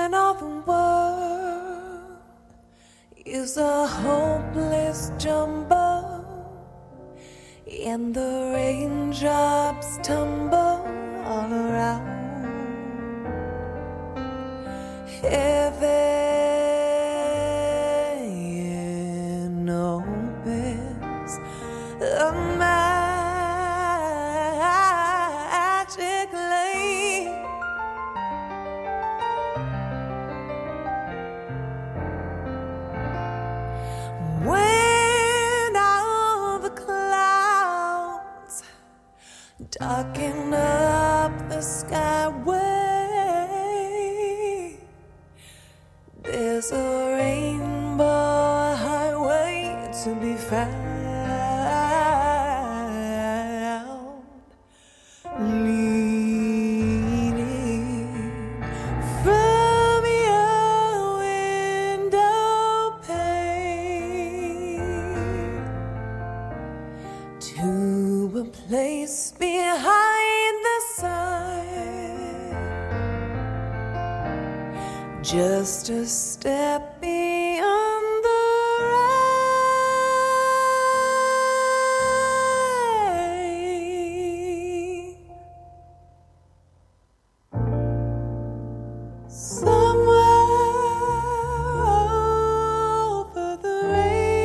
of the world is a hopeless jumble, and the raindrops tumble all around. Heaven opens a magic lane. When all the clouds darken up the skyway, there's a rainbow highway to be found, leaning from your window pane to a place behind the sun, just a step beyond.